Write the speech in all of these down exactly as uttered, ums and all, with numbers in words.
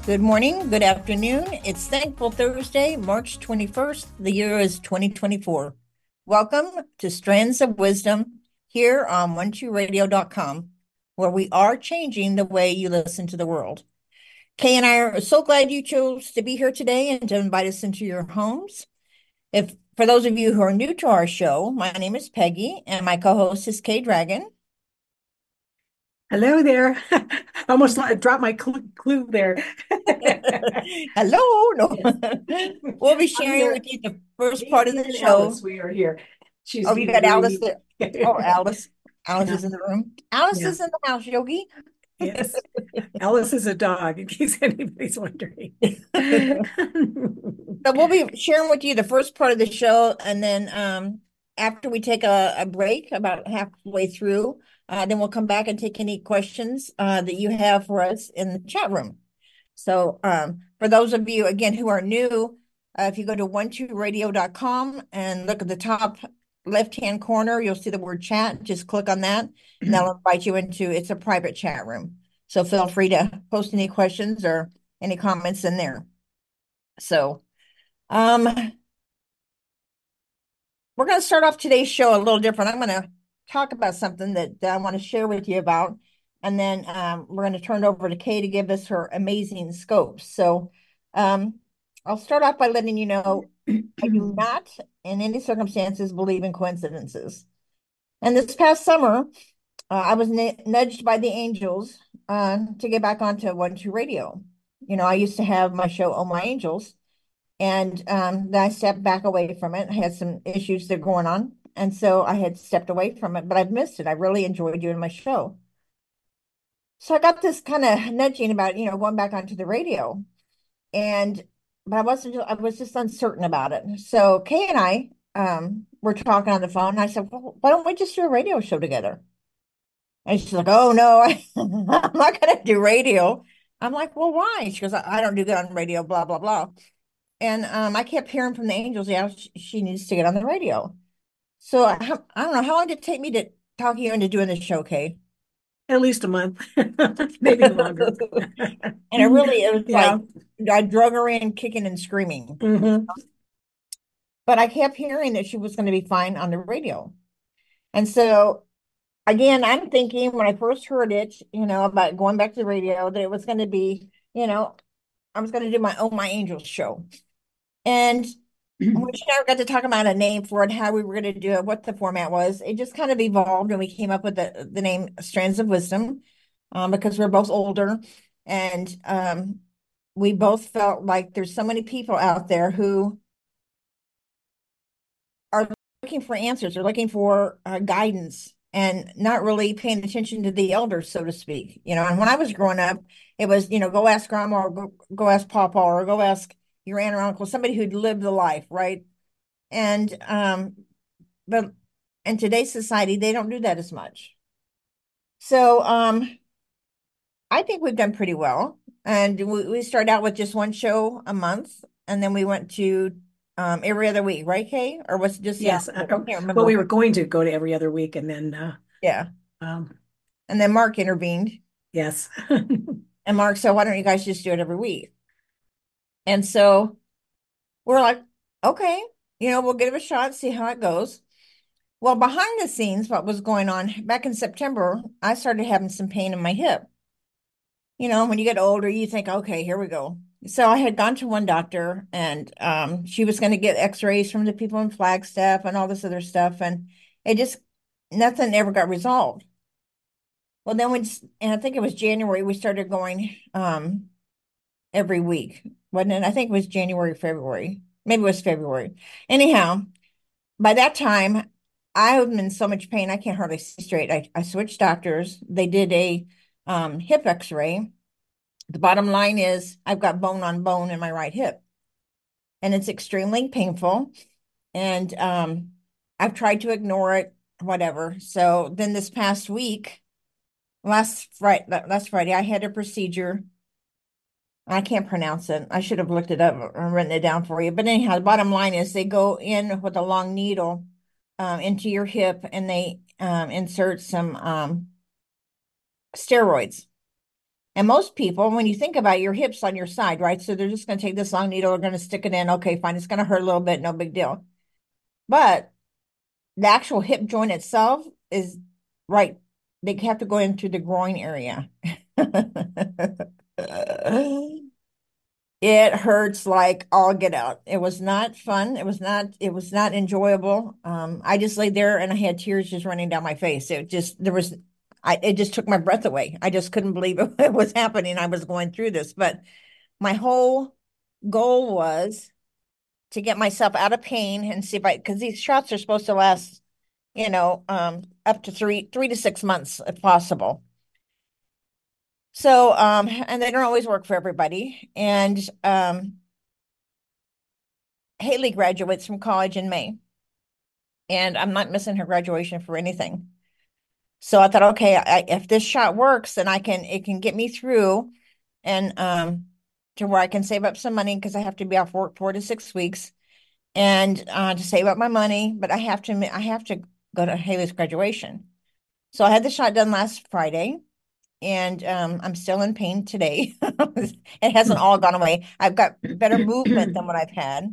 Good morning, good afternoon. It's Thankful Thursday, March twenty-first. The year is twenty twenty-four. Welcome to Strands of Wisdom here on one two radio dot com, where we are changing the way you listen to the world. Kay and I are so glad you chose to be here today and to invite us into your homes. If for those of you who are new to our show, my name is Peggy and my co-host is Kay Dragon. Hello there. Almost like- dropped my clue, clue there. Hello. No. Yes. We'll be I'm sharing with here. you the first Me, part of me the and show. Alice, we are here. She's Oh, you being got very Alice neat. there. Oh, Alice. Alice Yeah, is in the room. Alice yeah, is in the house, Yogi. yes. Alice is a dog, in case anybody's wondering. So we'll be sharing with you the first part of the show, and then um, after we take a, a break, about halfway through, uh, then we'll come back and take any questions uh, that you have for us in the chat room. So um, for those of you, again, who are new, uh, if you go to one two radio dot com and look at the top left-hand corner, you'll see the word chat. Just click on that, and that'll invite you into, it's a private chat room. So feel free to post any questions or any comments in there. So um, we're going to start off today's show a little different. I'm going to talk about something that, that I want to share with you about. And then um, we're going to turn it over to Kay to give us her amazing scopes. So um, I'll start off by letting you know I do not, in any circumstances, believe in coincidences. And this past summer, uh, I was nudged by the angels uh, to get back onto One Two Radio. You know, I used to have my show, Oh My Angels, and um, then I stepped back away from it. I had some issues that were going on. And so I had stepped away from it, but I've missed it. I really enjoyed doing my show. So I got this kind of nudging about, you know, going back onto the radio. And but I wasn't I was just uncertain about it. So Kay and I um were talking on the phone, and I said, well, why don't we just do a radio show together? And she's like, oh no, I, I'm not gonna do radio. I'm like, well, why? She goes, I, I don't do good on radio, blah, blah, blah. And um, I kept hearing from the angels, yeah, she, she needs to get on the radio. So I, I don't know, how long did it take me to talk you into doing this show, Kay? At least a month, maybe longer. And it really, it was Yeah. like I drug her in kicking and screaming. Hmm. But I kept hearing that she was going to be fine on the radio. And so again, I'm thinking when I first heard it, you know, about going back to the radio, that it was going to be, you know, I was going to do my Oh My Angels show. And we never got to talk about a name for it, how we were going to do it, what the format was. It just kind of evolved, and we came up with the, the name Strands of Wisdom, um, because we're both older, and um, we both felt like there's so many people out there who are looking for answers, they're looking for uh, guidance, and not really paying attention to the elders, so to speak. You know, and when I was growing up, it was, you know, go ask grandma, or go, go ask papa, or go ask your aunt or uncle, somebody who'd lived the life, right? And um, but in today's society, they don't do that as much. So um, I think we've done pretty well. And we, we started out with just one show a month, and then we went to um every other week, right, Kay? Or was it just the Yes. opposite? Uh, I can't well, we remember. were going to go to every other week, and then, uh, Yeah. um, And then Mark intervened. yes. And Mark said, why don't you guys just do it every week? And so we're like, okay, you know, we'll give it a shot, see how it goes. Well, behind the scenes, what was going on back in September, I started having some pain in my hip. You know, when you get older, you think, okay, here we go. So I had gone to one doctor, and um, she was going to get x-rays from the people in Flagstaff and all this other stuff. And it just, nothing ever got resolved. Well, then we, just, and I think it was January, we started going um, every week. Wasn't it? I think it was January, February. Maybe it was February. Anyhow, by that time, I was in so much pain, I can't hardly see straight. I, I switched doctors. They did a um, hip x-ray. The bottom line is I've got bone on bone in my right hip, and it's extremely painful. And um, I've tried to ignore it, whatever. So then this past week, last Friday, last Friday, I had a procedure. I can't pronounce it. I should have looked it up or written it down for you. But anyhow, the bottom line is they go in with a long needle um, into your hip, and they um, insert some um, steroids. And most people, when you think about it, your hips on your side, right? So they're just going to take this long needle, they're going to stick it in. Okay, fine. It's going to hurt a little bit, no big deal. But the actual hip joint itself is right. They have to go into the groin area. It hurts like all get out. It was not fun. It was not, it was not enjoyable. Um, I just laid there and I had tears just running down my face. It just, there was, I, it just took my breath away. I just couldn't believe it, it was happening. I was going through this, but my whole goal was to get myself out of pain and see if I, because these shots are supposed to last, you know, um, up to three, three to six months if possible. So, um, and they don't always work for everybody. And um, Haley graduates from college in May, and I'm not missing her graduation for anything. So I thought, okay, I, if this shot works, then I can it can get me through and um to where I can save up some money because I have to be off work four to six weeks and uh, to save up my money. But I have to I have to go to Haley's graduation. So I had the shot done last Friday, and um, I'm still in pain today. It hasn't all gone away. I've got better movement than what I've had.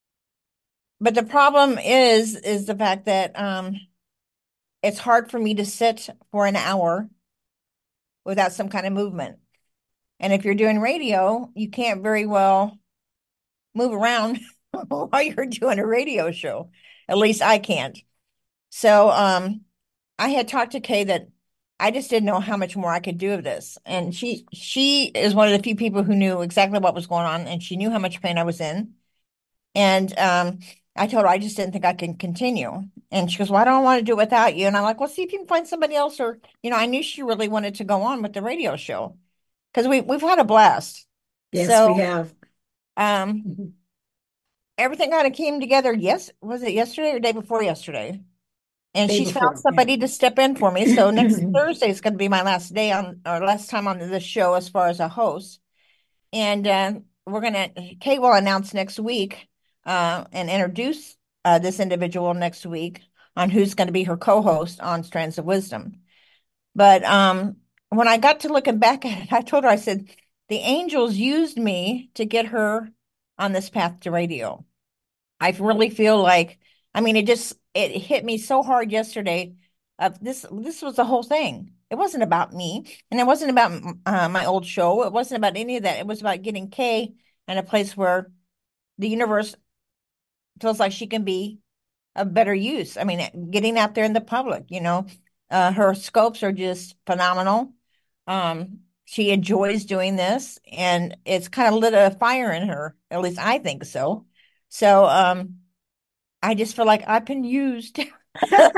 But the problem is is the fact that um it's hard for me to sit for an hour without some kind of movement. And if you're doing radio, you can't very well move around while you're doing a radio show. At least I can't. So um I had talked to Kay that I just didn't know how much more I could do of this. And she she is one of the few people who knew exactly what was going on and she knew how much pain I was in. And um, I told her I just didn't think I can continue. And she goes, well, I don't want to do it without you. And I'm like, well, see if you can find somebody else. Or, you know, I knew she really wanted to go on with the radio show because we we've had a blast. Yes, we So have. um, everything kind of came together. Yes, was it yesterday or day before yesterday? And Day she's found before, yeah. somebody to step in for me. So next Thursday is going to be my last day on or last time on this show as far as a host. And uh, we're gonna Kate will announce next week uh, and introduce uh, this individual next week on who's going to be her co-host on Strands of Wisdom. But um, when I got to looking back at it, I told her, I said, the angels used me to get her on this path to radio. I really feel like, I mean, it just it hit me so hard yesterday. Uh, this this was the whole thing. It wasn't about me, and it wasn't about uh, my old show. It wasn't about any of that. It was about getting Kay in a place where the universe feels like she can be of better use. I mean, getting out there in the public, you know, uh, her scopes are just phenomenal. Um, she enjoys doing this, and it's kind of lit a fire in her. At least I think so. So, um, I just feel like I've been used, but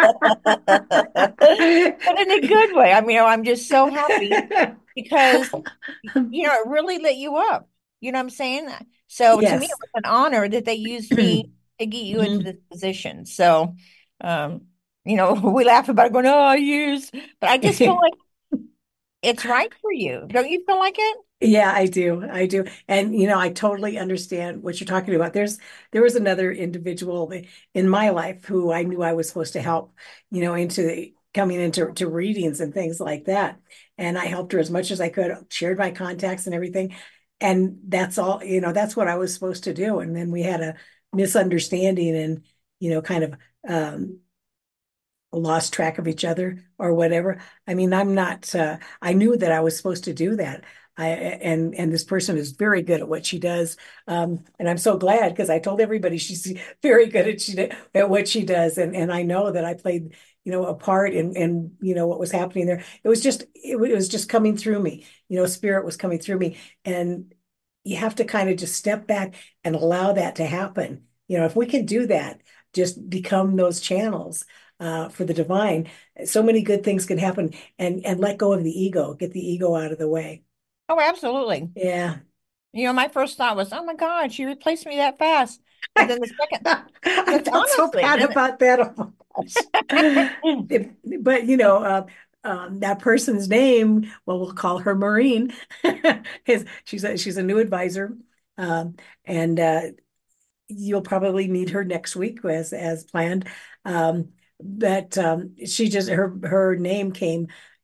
in a good way. I mean, I'm just so happy because, you know, it really lit you up. You know what I'm saying? So to me, it Yes. was an honor that they used me to get you into Mhm. this position. So, um, you know, we laugh about it going, oh, use, but I just feel like it's right for you. Don't you feel like it? Yeah, I do. I do. And you know, I totally understand what you're talking about. There's there was another individual in my life who I knew I was supposed to help, you know, into the, coming into to readings and things like that. And I helped her as much as I could, shared my contacts and everything. And that's all, you know, that's what I was supposed to do. And then we had a misunderstanding and, you know, kind of um lost track of each other or whatever. I mean, I'm not, uh, I knew that I was supposed to do that. I, and, and this person is very good at what she does. Um, and I'm so glad because I told everybody she's very good at she, at what she does. And, and I know that I played, you know, a part in, in, you know, what was happening there. It was just, it, it was just coming through me, you know, spirit was coming through me. And you have to kind of just step back and allow that to happen. You know, if we can do that, just become those channels uh, for the divine, so many good things can happen, and and let go of the ego, get the ego out of the way. Oh, absolutely. Yeah. You know, my first thought was, oh my God, she replaced me that fast. But then the second, I just felt so honestly, bad then about that. Oh my gosh. If- but you know, uh, um, that person's name, well, we'll call her Maureen. Is she's a, she's a new advisor, um, and uh, you'll probably need her next week as as planned. Um, but um, she just her her name came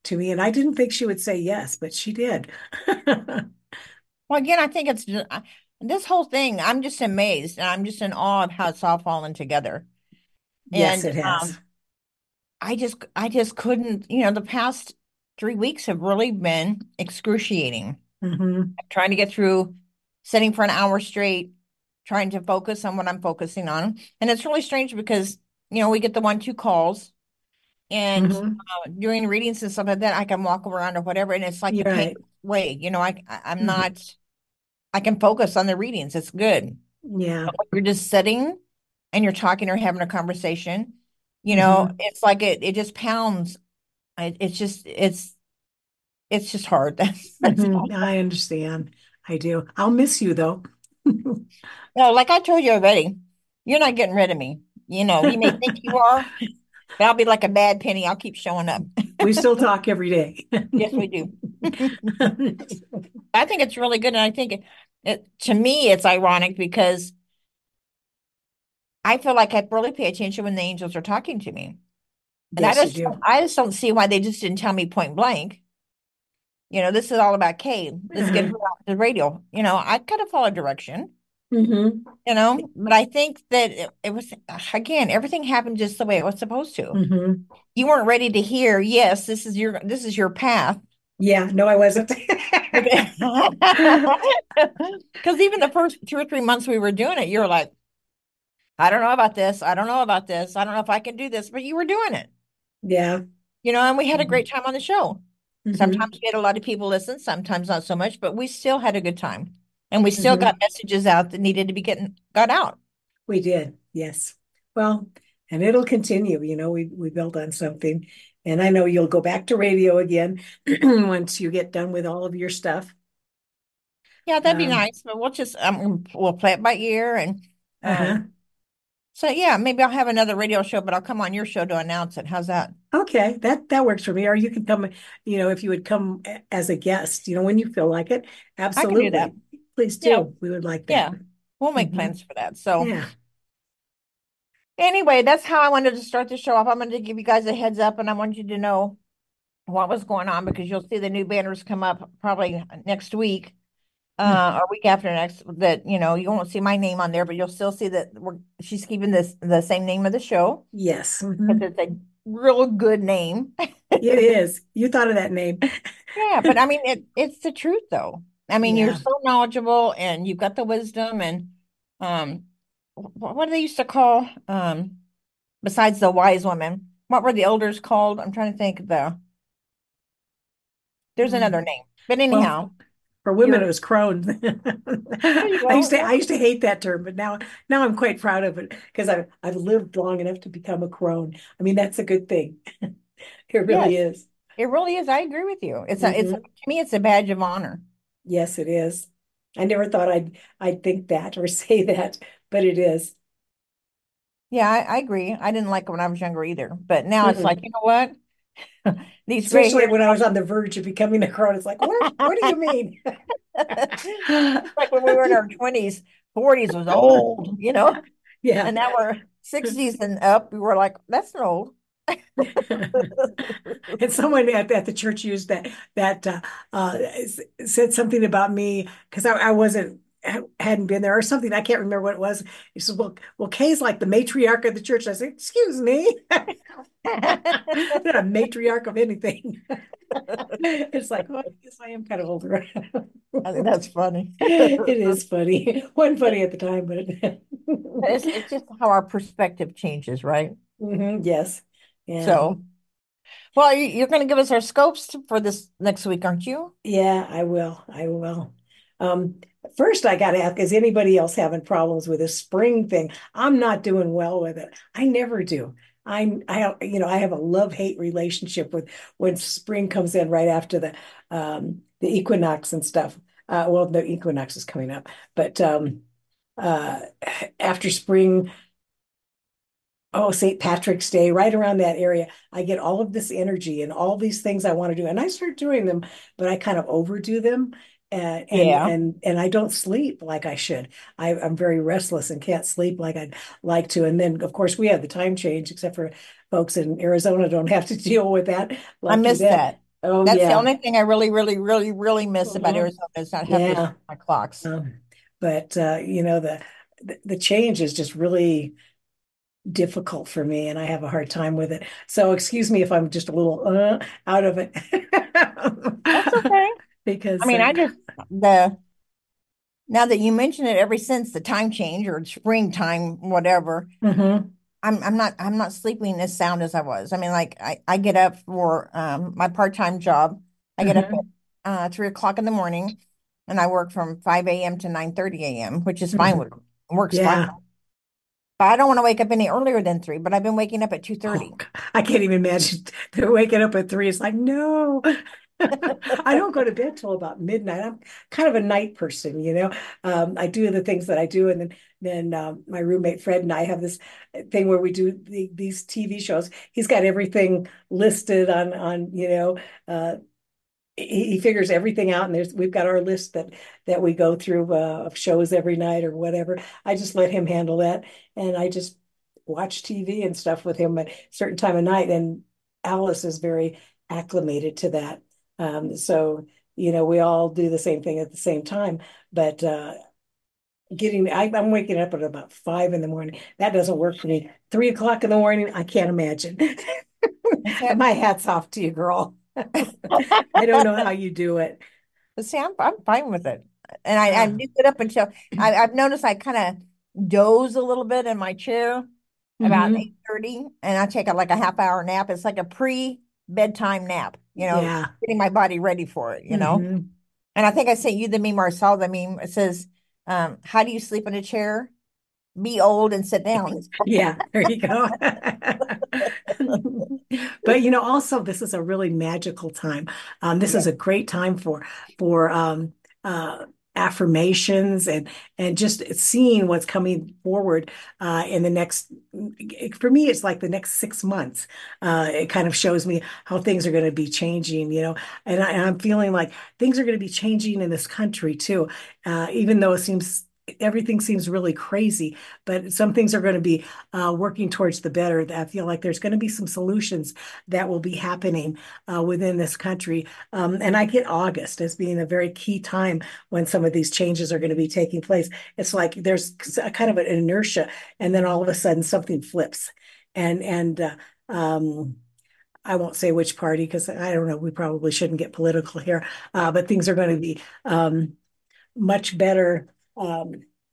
to me. And I didn't think she would say yes, but she did. Well, again, I think it's ju- I- this whole thing. I'm just amazed, and I'm just in awe of how it's all fallen together. Yes, And it has. um, I just, I just couldn't. You know, the past three weeks have really been excruciating. Hmm. Trying to get through, sitting for an hour straight, trying to focus on what I'm focusing on, and it's really strange because you know we get the one two calls, and Hmm. uh, doing readings and stuff like that. I can walk around or whatever, and it's like the You're pain right. away. You know, I, I I'm Hmm. not. I can focus on the readings. It's good. Yeah. But when you're just sitting and you're talking or having a conversation, you know, Hmm. it's like it it just pounds. I, it's just it's it's just hard. That's that's Hmm. all. I understand. I do. I'll miss you though. No, like I told you already, you're not getting rid of me. You know, you may think you are, but I'll be like a bad penny. I'll keep showing up. We still talk every day. Yes, we do. I think it's really good, and I think it, it to me it's ironic because I feel like I really pay attention when the angels are talking to me. And I Yes, you just do. I just don't see why they just didn't tell me point blank. You know, this is all about Kay. Let's get her Uh-huh. off the radio. You know, I could have followed direction, Hmm. you know, but I think that it, it was again, everything happened just the way it was supposed to. Hmm. You weren't ready to hear, yes, this is your this is your path. Yeah, no, I wasn't. Because even the first two or three months we were doing it, you were like, I don't know about this. I don't know about this. I don't know if I can do this, but you were doing it. Yeah. You know, and we had a Hmm. great time on the show. Sometimes Hmm. we had a lot of people listen, sometimes not so much, but we still had a good time. And we still got Hmm. messages out that needed to be getting got out. We did. Yes. Well, and it'll continue. You know, we we built on something. And I know you'll go back to radio again once you get done with all of your stuff. Yeah, that'd be Um, nice, but we'll just um we'll play it by ear and um uh-huh. so yeah, maybe I'll have another radio show, but I'll come on your show to announce it. How's that? Okay, that that works for me. Or you can come, you know, if you would come a- as a guest, you know, when you feel like it. I can do that. Absolutely. Please Yeah, do. We would like that. yeah. We'll make Hmm. plans for that. So Yeah. anyway, that's how I wanted to start the show off. I'm going to give you guys a heads up and I want you to know what was going on because you'll see the new banners come up probably next week. Uh, or week after next that you know you won't see my name on there, but you'll still see that we're she's keeping this the same name of the show Yes. because Hmm. it's a real good name. It is. You thought of that name. Yeah, but I mean it it's the truth though. I mean you're Yeah. so knowledgeable and you've got the wisdom and um wh- what do they used to call um besides the wise women? What were the elders called? I'm trying to think of the there's another Mm. name. But Well, anyhow, for women, you're it was crone. there you I go. used to Yeah. I used to hate that term, but now now I'm quite proud of it because I've I've lived long enough to become a crone. I mean, that's a good thing. It really Yes, is. it really is. I agree with you. It's a it's to Hmm. me it's a badge of honor. Yes, it is. I never thought I'd I'd think that or say that, but it is. Yeah, I, I agree. I didn't like it when I was younger either. But now it's like, Mm-mm. you know what? These gray Especially hairs when I was on the verge of becoming a crone. It's like, what? What do you mean? like when we were in our twenties, forties was old, you know? Yeah. And now we're sixties and up. We were like, that's not old. And someone at, at the church used that that uh, uh, said something about me because I, I wasn't hadn't been there or something. I can't remember what it was. He says, "Well, well, Kay's like the matriarch of the church." I said, "Excuse me, I'm not a matriarch of anything." It's like, well, I guess I am kind of older. I think that's funny. It is funny. Wasn't funny at the time, but It's it's just how our perspective changes, right? Mhm, yes, yeah. So, well, you, you're going to give us our scopes for this next week, aren't you? Yeah, I will. I will. Um, first, I got to ask, is anybody else having problems with this spring thing? I'm not doing well with it. I never do. I'm, I, have- you know, I have a love-hate relationship with when spring comes in right after the um the equinox and stuff. Uh, well, the equinox is coming up, but um uh after spring, oh, Saint Patrick's Day, right around that area, I get all of this energy and all these things I want to do. And I start doing them, but I kind of overdo them. And and Yeah. and and I don't sleep like I should. I, I'm very restless and can't sleep like I'd like to. And then, of course, we have the time change, except for folks in Arizona don't have to deal with that. I Lucky missed them. that. Oh That's the yeah. only thing I really, really, really, really miss about Mhm. Arizona is not having to Yeah. set my clocks. Um, but uh, you know, the, the the change is just really difficult for me, and I have a hard time with it. So excuse me if I'm just a little uh, out of it. That's okay. I Because mean, uh, I just the now that you mention it, ever since the time change or springtime, whatever, mhm, I'm I'm not I'm not sleeping as sound as I was. I mean, like I, I get up for um my part-time job. I get up mhm, at uh three o'clock in the morning and I work from five a m to nine thirty a m, which is fine with mhm. works fine. Yeah. But I don't want to wake up any earlier than three, but I've been waking up at Oh, two thirty. I can't even imagine they're waking up at three. It's like, no. I don't go to bed till about midnight. I'm kind of a night person, you know. Um, I do the things that I do, and then then um, my roommate Fred and I have this thing where we do the, these T V shows. He's got everything listed on on you know. Uh, he, he figures everything out, and there's we've got our list that that we go through uh, of shows every night or whatever. I just let him handle that, and I just watch T V and stuff with him at a certain time of night. And Alice is very acclimated to that. Um, so, you know, we all do the same thing at the same time. But uh, getting, I, I'm waking up at about five in the morning. That doesn't work for me. Three o'clock in the morning, I can't imagine. That's it. My hat's off to you, girl. I don't know how you do it. But see, I'm I'm fine with it. And I, I Uh, do it up until I, I've noticed I kind of doze a little bit in my chair about hmm eight thirty, and I take a, like a half hour nap. It's like a pre-bedtime nap, you know, Yeah. getting my body ready for it, you know. hmm And I think I sent you the meme or I saw the meme. It says, um, how do you sleep in a chair? Be old and sit down. Yeah, there you go. But you know, also this is a really magical time. Um, this Yeah. is a great time for for um, uh, affirmations and and just seeing what's coming forward uh, in the next. For me, it's like the next six months. Uh, it kind of shows me how things are going to be changing. You know, and, I, and I'm feeling like things are going to be changing in this country too. Uh, even though it seems everything seems really crazy, but some things are going to be uh, working towards the better. I feel like there's going to be some solutions that will be happening uh, within this country. Um, and I get August as being a very key time when some of these changes are going to be taking place. It's like there's a kind of an inertia, and then all of a sudden something flips. And and uh, um, I won't say which party because I don't know. We probably shouldn't get political here, uh, but things are going to be um, much better. Um,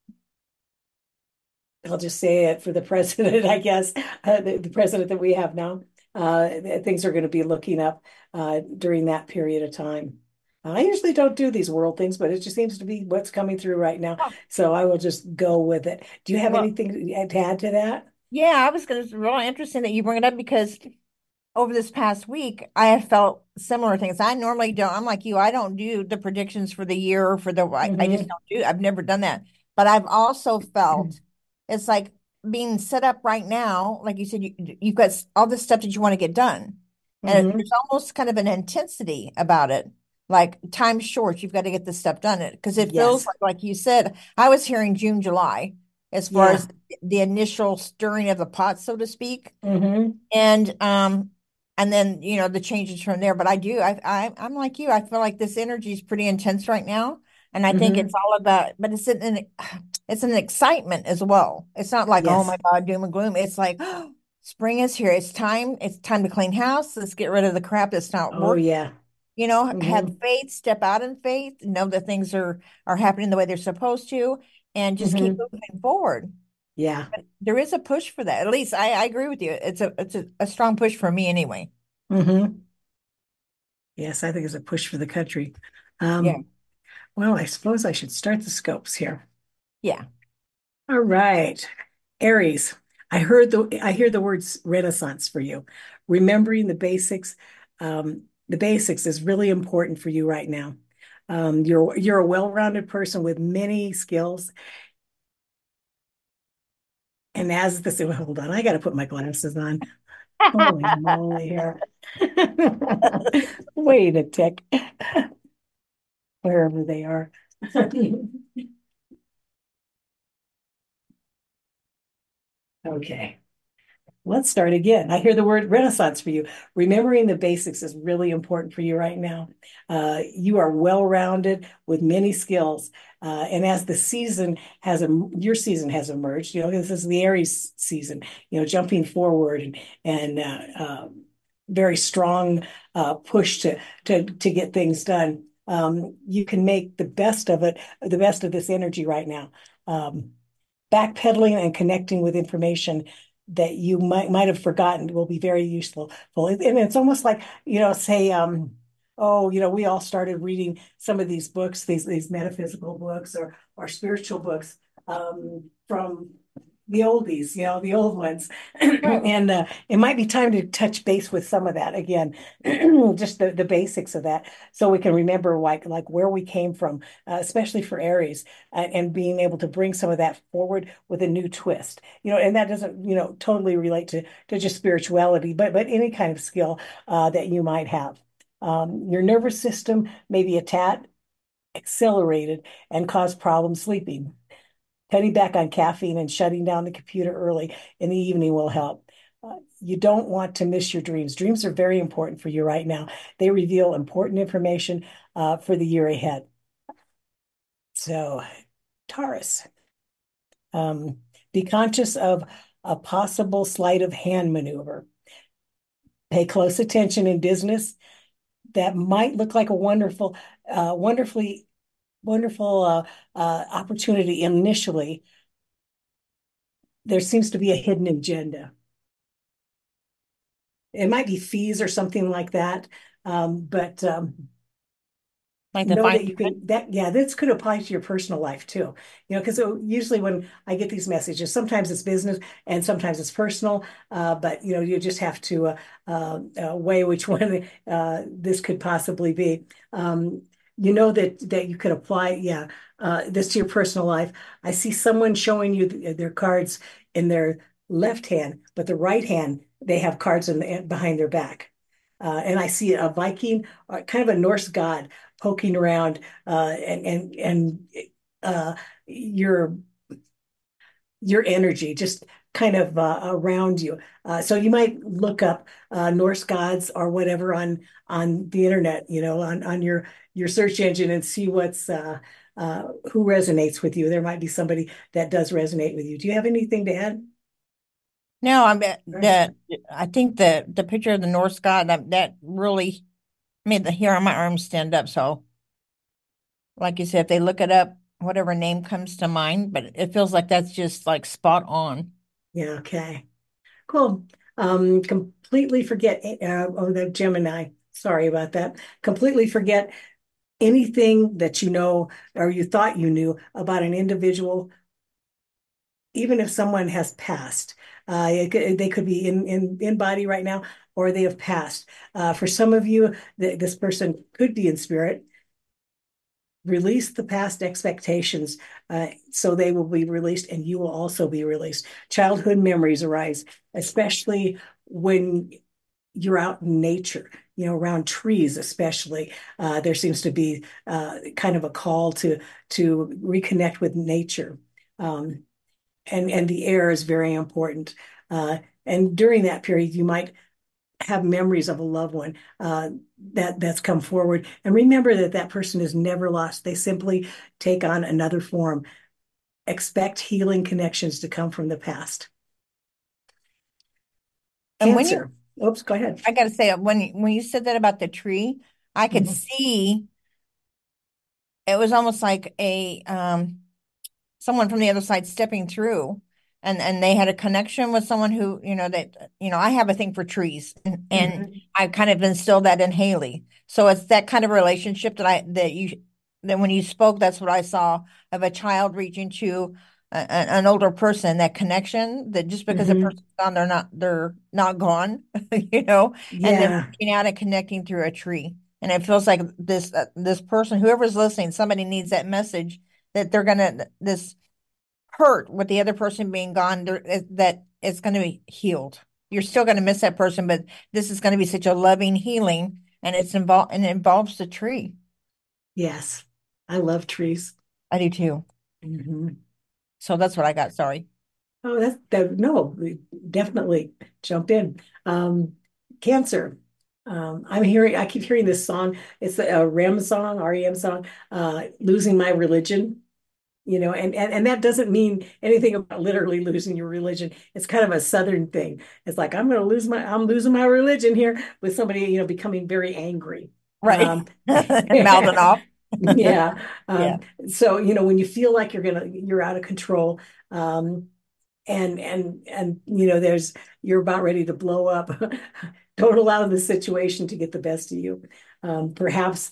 I'll just say it for the president, I guess, uh, the, the president that we have now. Uh, things are going to be looking up uh, during that period of time. I usually don't do these world things, but it just seems to be what's coming through right now. Oh, So I will just go with it. Do you have well, anything to add to that? yeah, I was gonna, it's really interesting that you bring it up because over this past week, I have felt similar things. I normally don't, I'm like you, I don't do the predictions for the year or for the, I, I just hmm don't do, I've never done that. But I've also felt it's like being set up right now, like you said, you, you've got all this stuff that you want to get done. And it, there's hmm almost kind of an intensity about it. Like time's short, you've got to get this stuff done. It because it feels Yes. like, like you said, I was hearing June, July as far Yeah. as the initial stirring of the pot, so to speak. hmm And um, and then you know the changes from there. But I do, I, I I'm like you. I feel like this energy is pretty intense right now, and I think it's hmm all about. But it's an it's an excitement as well. It's not like oh my Yes. God, doom and gloom. It's like spring is here. It's time. It's time to clean house. Let's get rid of the crap that's not Oh, working. yeah. You know, have hmm faith, step out in faith, know that things are are happening the way they're supposed to, and just keep hmm moving forward. Yeah. There is a push for that. At least I, I agree with you. It's a it's a, a strong push for me anyway. hmm Yes, I think it's a push for the country. Yeah. Um, well, I suppose I should start the scopes here. Yeah. All right. Aries, I heard the I hear the words renaissance for you. Remembering the basics, um, the basics is really important for you right now. Um, you're you're a well-rounded person with many skills. And as this, hold on, I got to put my glasses on. Holy moly here. Wait a tick, wherever they are. Okay. Let's start again. I hear the word renaissance for you. Remembering the basics is really important for you right now. Uh, you are well-rounded with many skills. Uh, and as the season has a your season has emerged, you know, this is the Aries season, you know, jumping forward and and uh, uh, very strong uh, push to to to get things done. Um, you can make the best of it, the best of this energy right now. Um, Backpedaling and connecting with information that you might might have forgotten will be very useful. And it's almost like, you know, say, um, oh, you know, we all started reading some of these books, these these metaphysical books or or spiritual books um, from the oldies, you know, the old ones. Right. And uh, it might be time to touch base with some of that again, just the, the basics of that, so we can remember like like where we came from, uh, especially for Aries, uh, and being able to bring some of that forward with a new twist. You know, and that doesn't, you know, totally relate to to just spirituality, but but any kind of skill uh, that you might have. Um, your nervous system may be a tad accelerated and cause problems sleeping. Cutting back on caffeine and shutting down the computer early in the evening will help. Uh, you don't want to miss your dreams. Dreams are very important for you right now. They reveal important information uh, for the year ahead. So, Taurus, um, be conscious of a possible sleight of hand maneuver. Pay close attention in business. That might look like a wonderful, uh, wonderfully, wonderful uh, uh, opportunity initially. There seems to be a hidden agenda. It might be fees or something like that. Um, but um, Like the know fine that you print. can, that, yeah, this could apply to your personal life too. You know, because usually when I get these messages, sometimes it's business and sometimes it's personal. Uh, but, you know, you just have to uh, uh, uh, weigh which one uh, this could possibly be. Um, you know that that you could apply, yeah, uh, this to your personal life. I see someone showing you th their cards in their left hand, but the right hand, they have cards in the, behind their back. Uh, and I see a Viking, uh, kind of a Norse god, poking around, uh, and and and uh, your your energy just kind of uh, around you. Uh, so you might look up uh, Norse gods or whatever on on the internet, you know, on on your your search engine and see what's uh, uh, who resonates with you. There might be somebody that does resonate with you. Do you have anything to add? No, I bet Right. that I think the the picture of the Norse god that that really made the hair on my arm stand up. So, like you said, if they look it up, whatever name comes to mind, but it feels like that's just like spot on. Yeah. Okay. Cool. Um, completely forget. Uh, oh, the Gemini. Sorry about that. Completely forget anything that you know or you thought you knew about an individual, even if someone has passed. Uh, it could, they could be in, in, in body right now, or they have passed. Uh, for some of you, th this person could be in spirit. Release the past expectations, uh, so they will be released and you will also be released. Childhood memories arise, especially when you're out in nature, you know, around trees, especially. Uh, there seems to be uh, kind of a call to to reconnect with nature. Um, and and the air is very important. Uh, and during that period, you might have memories of a loved one uh, that that's come forward. And remember that that person is never lost. They simply take on another form. Expect healing connections to come from the past. And when you, Cancer. Oops, go ahead. I gotta say, when you- when you said that about the tree, I could Mhm. see it was almost like a um someone from the other side stepping through, and and they had a connection with someone who, you know, that, you know, I have a thing for trees, and, and Mhm. I kind of instilled that in Haley. So it's that kind of relationship that I that you that when you spoke, that's what I saw of a child reaching to a, an older person, that connection, that just because a Mhm. person's gone, they're not they're not gone, you know, and then Yeah. reaching out and connecting through a tree. And it feels like this uh, this person, whoever's listening, somebody needs that message that they're gonna this hurt with the other person being gone, that it's going to be healed. You're still going to miss that person, but this is going to be such a loving healing, and it's involved and it involves the tree. Yes. I love trees. I do too. Mhm. So that's what I got. Sorry. Oh, that's that. No, we definitely jump in. Um, Cancer. Um, I'm hearing. I keep hearing this song. It's a, a R E M song, R E M song. Uh, losing my religion. You know, and, and and that doesn't mean anything about literally losing your religion. It's kind of a Southern thing. It's like I'm going to lose my. I'm losing my religion here with somebody. You know, becoming very angry. Right. Um, Mouthing off. yeah. Yeah. Um, so you know, when you feel like you're gonna, you're out of control. Um, and and and you know there's you're about ready to blow up. Don't allow the situation to get the best of you. Um, perhaps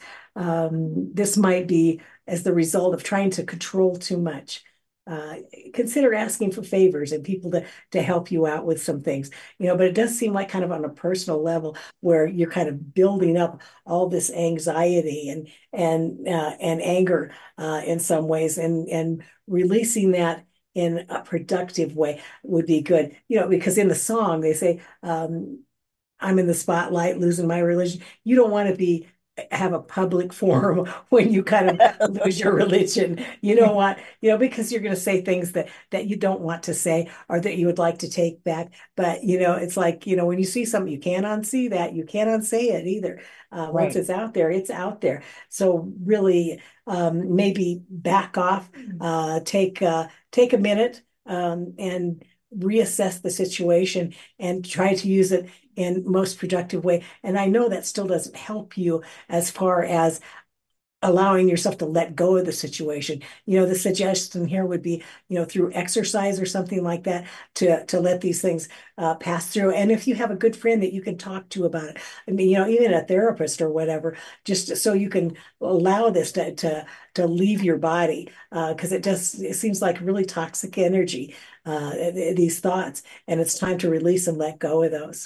um, this might be as the result of trying to control too much. Uh, Consider asking for favors and people to to help you out with some things, you know. But it does seem like kind of on a personal level where you're kind of building up all this anxiety and and uh, and anger uh, in some ways, and and releasing that in a productive way would be good. You know, because in the song they say, um, I'm in the spotlight, losing my religion. You don't want to be have a public forum when you kind of lose your religion. You don't want, you know, because you're going to say things that that you don't want to say or that you would like to take back. But you know, it's like, you know, when you see something, you can't unsee that. You can't unsay it either. Uh, once Right. it's out there, it's out there. So really, um, maybe back off, uh, take uh, take a minute, um, and reassess the situation and try to use it in most productive way. And I know that still doesn't help you as far as allowing yourself to let go of the situation. You know, the suggestion here would be, you know, through exercise or something like that to to let these things uh, pass through. And if you have a good friend that you can talk to about it, I mean, you know, even a therapist or whatever, just so you can allow this to to to leave your body, because uh, it just it seems like really toxic energy, uh, these thoughts, and it's time to release and let go of those.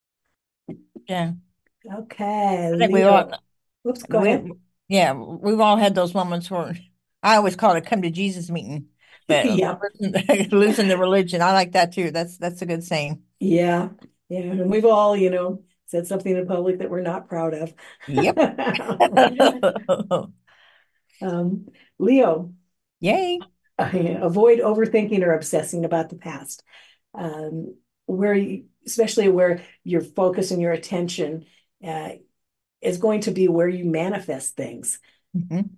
Yeah. Okay, I think we all, Leo. Whoops, go we, ahead. yeah, we've all had those moments where I always call it a come to Jesus meeting, but Yeah. losing, losing the religion. I like that too. That's that's a good saying. Yeah, yeah, and we've all, you know, said something in public that we're not proud of. Yep. Um, Leo, Yay. uh, avoid overthinking or obsessing about the past. Um, where you, especially where your focus and your attention uh, is going to be where you manifest things. Mhm.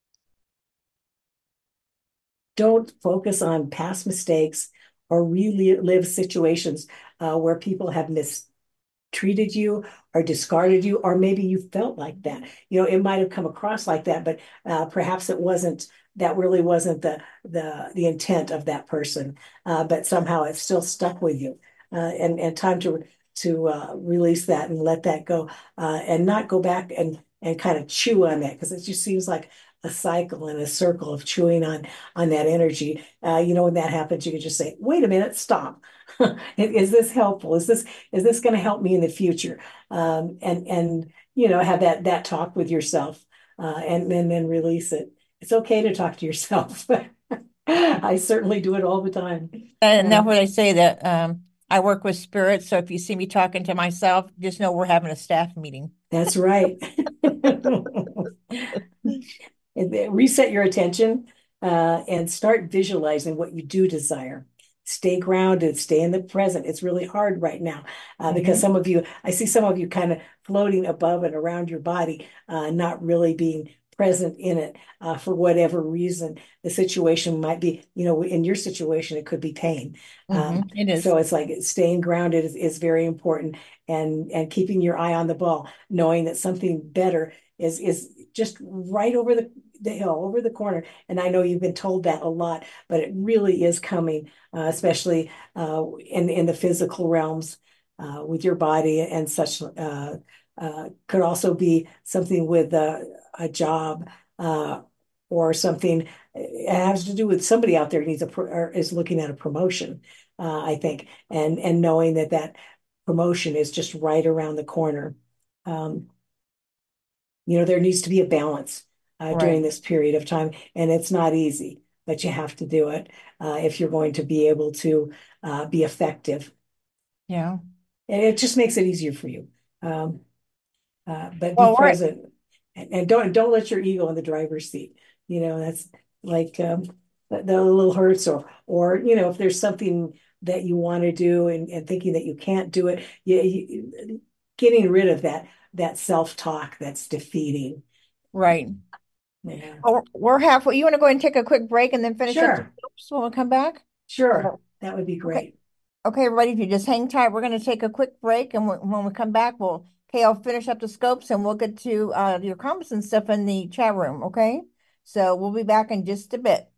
Don't focus on past mistakes or relive situations uh, where people have missed treated you or discarded you, or maybe you felt like that. You know, it might have come across like that, but uh, perhaps it wasn't. That really wasn't the the the intent of that person, uh, but somehow it's still stuck with you. Uh, and and time to to uh, release that and let that go, uh, and not go back and and kind of chew on that because it just seems like a cycle and a circle of chewing on on that energy. Uh, you know, when that happens, you can just say, "Wait a minute, stop." Is this helpful? Is this is this going to help me in the future? Um, and and you know, have that that talk with yourself, uh, and, and then release it. It's okay to talk to yourself. I certainly do it all the time. And that's Uh, where they say that um, I work with spirits. So if you see me talking to myself, just know we're having a staff meeting. that's right. Reset your attention, uh, and start visualizing what you do desire. Stay grounded, stay in the present. It's really hard right now, uh, because Hmm. some of you, I see some of you kind of floating above and around your body, uh, not really being present in it, uh, for whatever reason. The situation might be, you know, in your situation, it could be pain. Hmm. Um, It is. so it's like staying grounded is, is very important, and and keeping your eye on the ball, knowing that something better is is just right over the the hill, over the corner. And I know you've been told that a lot, but it really is coming, uh, especially uh, in in the physical realms, uh, with your body and such. Uh, uh, could also be something with a, a job, uh, or something. It has to do with somebody out there needs a or is looking at a promotion. Uh, I think, and and knowing that that promotion is just right around the corner. Um, you know, there needs to be a balance uh, during Right. this period of time, and it's not easy, but you have to do it uh, if you're going to be able to uh, be effective. Yeah. And it just makes it easier for you. Um, uh, but be Well, we're present, and, and don't don't let your ego in the driver's seat. You know, that's like, um, the, the little hurts, or or you know, if there's something that you want to do and, and thinking that you can't do it, you, you, getting rid of that that self-talk that's defeating. Right. Yeah. Oh, we're halfway. You want to go ahead and take a quick break and then finish up the Sure, scopes when we come back? sure. Oh, That would be okay. great. Okay, everybody, if you just hang tight, we're going to take a quick break, and when when we come back, we'll okay, I'll finish up the scopes, and we'll get to uh your comments and stuff in the chat room. Okay, so we'll be back in just a bit.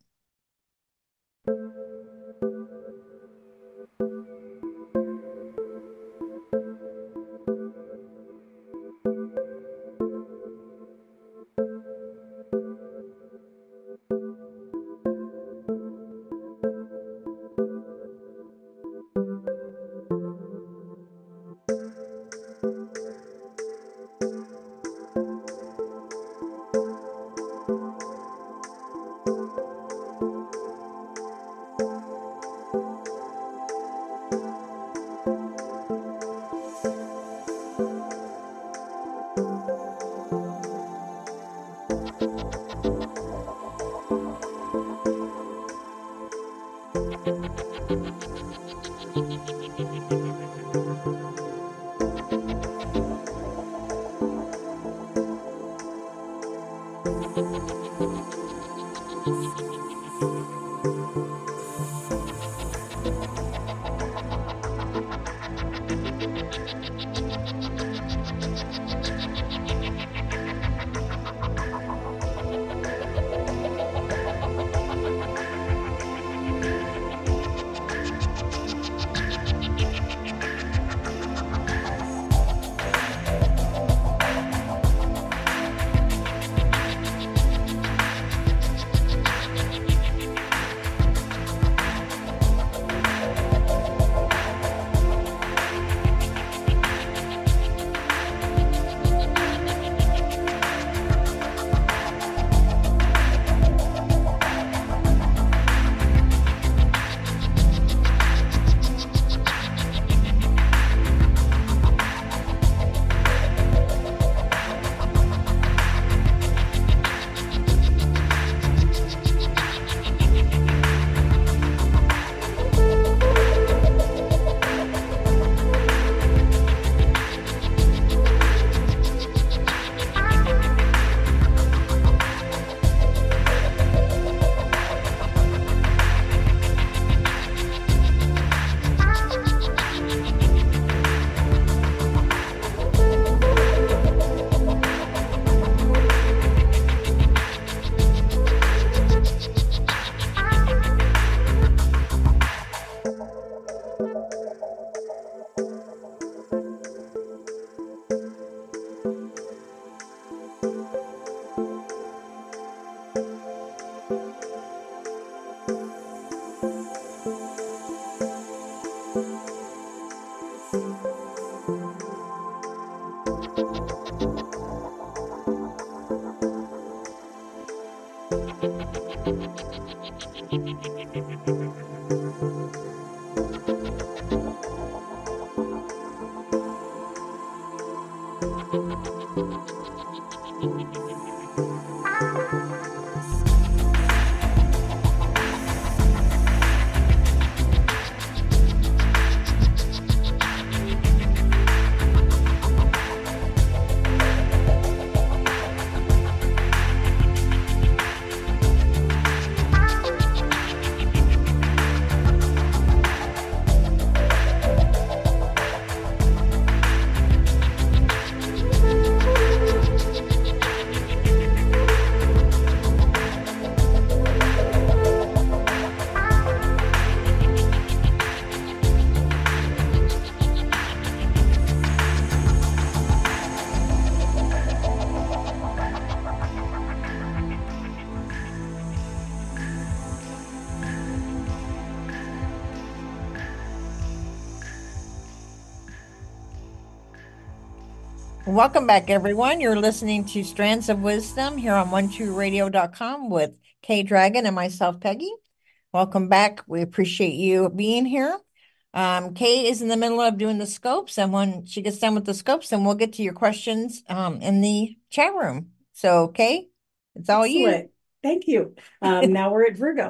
Welcome back, everyone. You're listening to Strands of Wisdom here on one two radio dot com with Kay Dragon and myself, Peggy. Welcome back. We appreciate you being here. Um, Kay is in the middle of doing the scopes, and when she gets done with the scopes, then we'll get to your questions um, in the chat room. So, Kay, it's all you. Excellent. Thank you. Um, now we're at Virgo.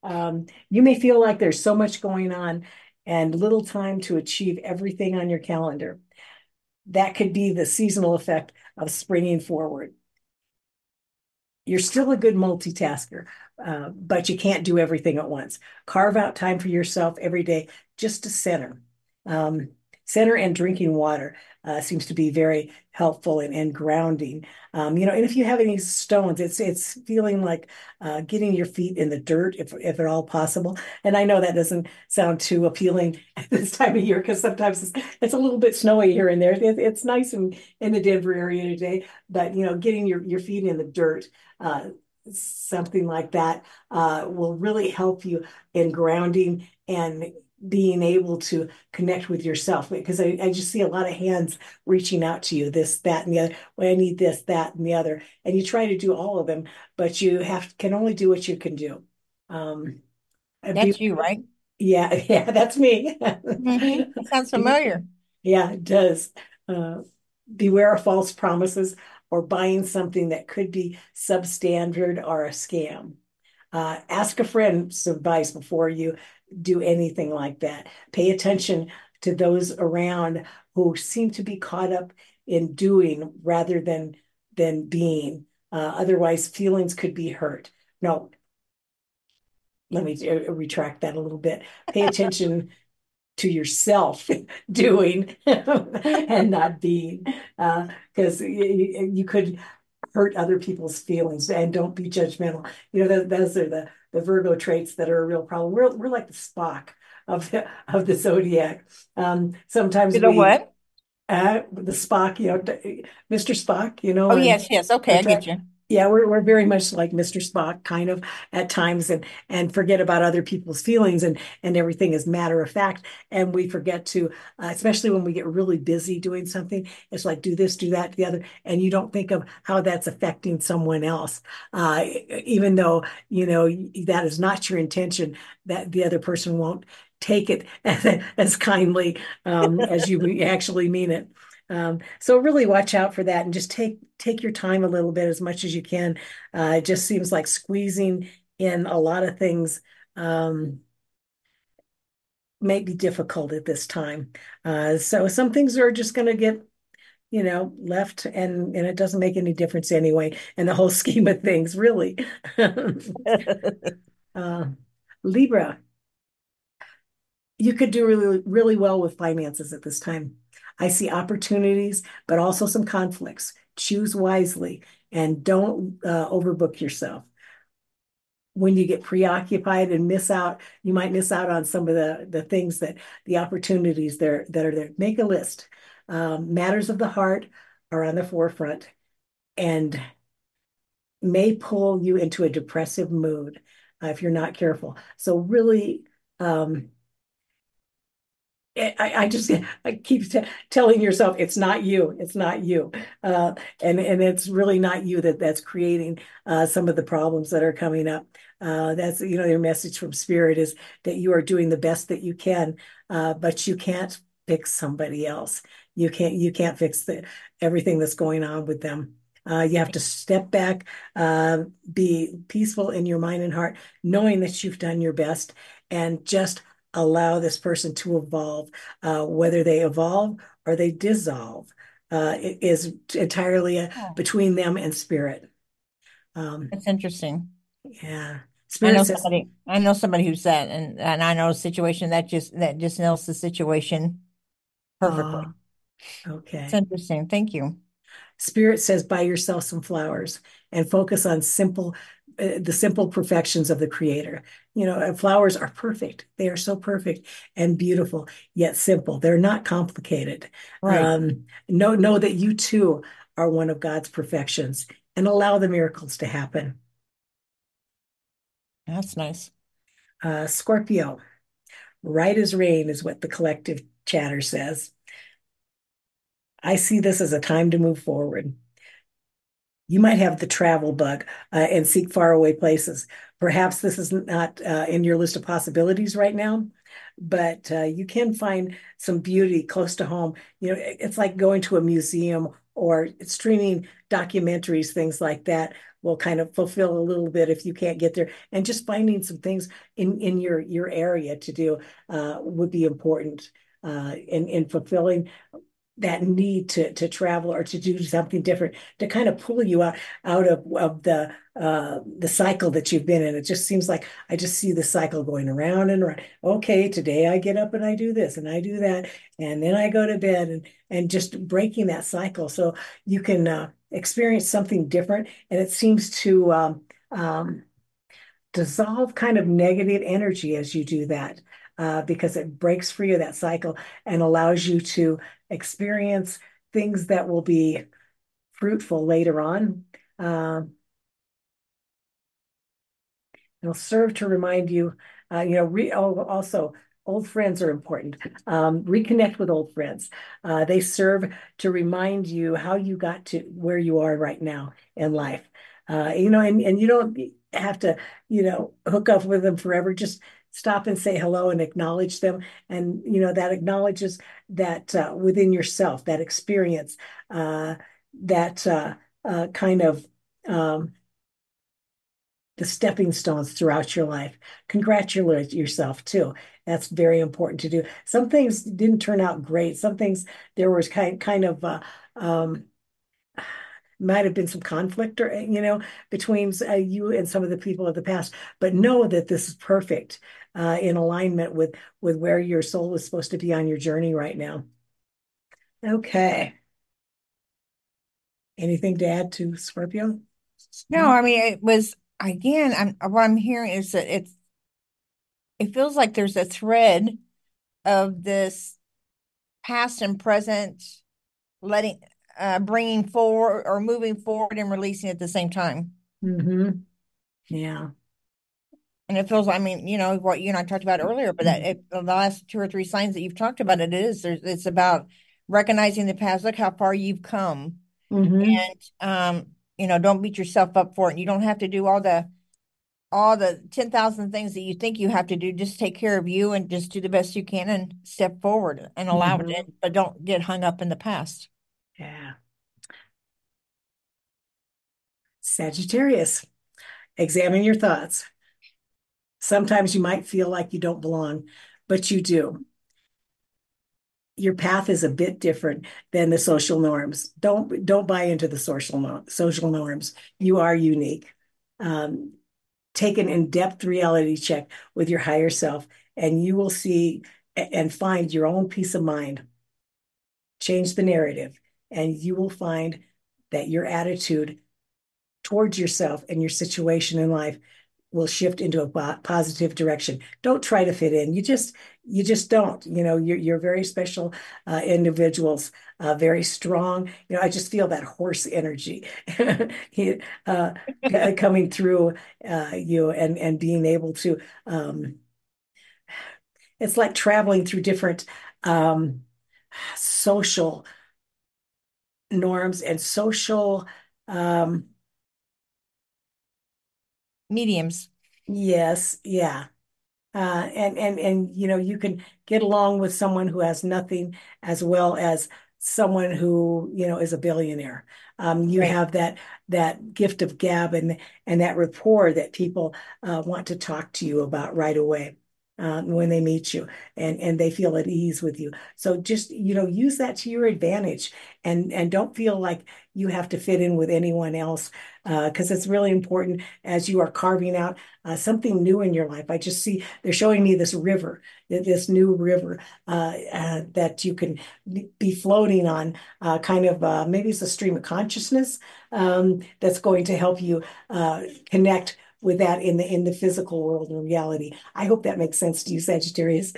Um, you may feel like there's so much going on and little time to achieve everything on your calendar. That could be the seasonal effect of springing forward. You're still a good multitasker, uh, but you can't do everything at once. Carve out time for yourself every day just to center. Um, Center and drinking water uh, seems to be very helpful and, and grounding. Um, you know, and if you have any stones, it's it's feeling like uh, getting your feet in the dirt, if if at all possible. And I know that doesn't sound too appealing at this time of year because sometimes it's, it's a little bit snowy here and there. It, it's nice in in the Denver area today, but you know, getting your your feet in the dirt, uh, something like that, uh, will really help you in grounding and being able to connect with yourself. Because I, I just see a lot of hands reaching out to you, this, that, and the other. Well, I need this, that, and the other. And you try to do all of them, but you have can only do what you can do. Um, be, That's you, right? yeah, yeah, that's me. Mm-hmm. That sounds Be, familiar. yeah, it does. Uh, Beware of false promises or buying something that could be substandard or a scam. Uh, ask a friend's advice before you do anything like that. Pay attention to those around who seem to be caught up in doing rather than than being. Uh, otherwise, feelings could be hurt. No, let me uh, retract that a little bit. Pay attention to yourself doing and not being, because uh, you, you could hurt other people's feelings, and don't be judgmental. You know, those are the the Virgo traits that are a real problem. We're we're like the Spock of the of the zodiac. Um, sometimes You know we what? uh, the Spock, you know, Mister Spock, you know, Oh, on yes, yes. Okay, Star I get Trek. you. Yeah, we're we're very much like Mister Spock, kind of at times, and and forget about other people's feelings, and and everything is matter of fact, and we forget to, uh, especially when we get really busy doing something. It's like do this, do that, the other, and you don't think of how that's affecting someone else, uh, even though you know that is not your intention. That the other person won't take it as, as kindly um, as you actually mean it. Um, so really watch out for that and just take take your time a little bit as much as you can. Uh, it just seems like squeezing in a lot of things um, may be difficult at this time. Uh, so some things are just going to get, you know, left, and and it doesn't make any difference anyway in the whole scheme of things, really. uh, Libra, you could do really, really well with finances at this time. I see opportunities, but also some conflicts. Choose wisely and don't uh, overbook yourself. When you get preoccupied and miss out, you might miss out on some of the, the things that the opportunities there that are there. Make a list. Um, matters of the heart are on the forefront and may pull you into a depressive mood uh, if you're not careful. So really, um, I, I just I keep t telling yourself it's not you, it's not you, uh, and and it's really not you that that's creating uh, some of the problems that are coming up. Uh, that's you know your message from spirit is that you are doing the best that you can, uh, but you can't fix somebody else. You can't you can't fix the everything that's going on with them. Uh, you have to step back, uh, be peaceful in your mind and heart, knowing that you've done your best, and just allow this person to evolve. Uh, whether they evolve or they dissolve uh, is entirely uh, Oh, between them and spirit. Um, that's interesting. yeah, I spirit know says, somebody, I know somebody who's that, and and I know a situation that just that just nails the situation perfectly. "Oh, It's okay." interesting. Thank you. Spirit says, "Buy yourself some flowers and focus on simple." Uh, the simple perfections of the creator. You know, flowers are perfect. They are so perfect and beautiful, yet simple. They're not complicated. Right. Um, know, know that you too are one of God's perfections and allow the miracles to happen. That's nice. Uh, Scorpio, right as rain is what the collective chatter says. I see this as a time to move forward. You might have the travel bug uh, and seek faraway places. Perhaps this is not uh, in your list of possibilities right now, but uh, you can find some beauty close to home. You know, it's like going to a museum or streaming documentaries, things like that will kind of fulfill a little bit if you can't get there. And just finding some things in, in your, your area to do uh, would be important uh, in, in fulfilling that need to to travel or to do something different to kind of pull you out out of, of the uh the cycle that you've been in. It just seems like I just see the cycle going around and around. Okay, today I get up and I do this and I do that, and then I go to bed, and and just breaking that cycle so you can uh, experience something different. And it seems to um, um, dissolve kind of negative energy as you do that, uh, because it breaks free of that cycle and allows you to experience things that will be fruitful later on. Uh, it'll serve to remind you, uh, you know, re oh, also old friends are important. Um, reconnect with old friends. Uh, they serve to remind you how you got to where you are right now in life. Uh, you know, and, and you don't have to, you know, hook up with them forever. Just stop and say hello and acknowledge them. And, you know, that acknowledges that uh, within yourself, that experience, uh, that uh, uh, kind of um, the stepping stones throughout your life. Congratulate yourself too. That's very important to do. Some things didn't turn out great. Some things there was kind kind of uh, um, might have been some conflict, or you know, between uh, you and some of the people of the past. But know that this is perfect uh, in alignment with with where your soul is supposed to be on your journey right now. Okay. Anything to add to Scorpio? No, I mean it was again, I'm what I'm hearing is that it's it feels like there's a thread of this past and present letting uh bringing forward or moving forward and releasing at the same time. Mm-hmm. Yeah. And it feels, I mean, you know, what you and I talked about earlier, but that it, the last two or three signs that you've talked about, it is there's it's about recognizing the past. Look how far you've come. Mm-hmm. And um, you know, don't beat yourself up for it. You don't have to do all the all the ten thousand things that you think you have to do. Just take care of you and just do the best you can and step forward and allow it, Mm-hmm. but don't get hung up in the past. Yeah. Sagittarius, examine your thoughts. Sometimes you might feel like you don't belong, but you do. Your path is a bit different than the social norms. Don't don't buy into the social no social norms. You are unique. Um, take an in-depth reality check with your higher self, and you will see and find your own peace of mind. Change the narrative, and you will find that your attitude towards yourself and your situation in life will shift into a positive direction. Don't try to fit in. You just you just don't. You know, you're you're very special uh, individuals, uh, very strong. You know, I just feel that horse energy uh, coming through uh, you, and and being able to. Um, it's like traveling through different um, social norms and social. Um, Mediums. yes, yeah. Uh, and and and you know, you can get along with someone who has nothing as well as someone who, you know, is a billionaire. Um, you Right. have that that gift of gab, and and that rapport that people uh, want to talk to you about right away uh, when they meet you, and and they feel at ease with you. So just, you know, use that to your advantage, and and don't feel like you have to fit in with anyone else, because uh, it's really important as you are carving out uh, something new in your life. I just see they're showing me this river, this new river uh, uh, that you can be floating on, uh, kind of uh, maybe it's a stream of consciousness um, that's going to help you uh, connect with that in the in the physical world and reality. I hope that makes sense to you, Sagittarius.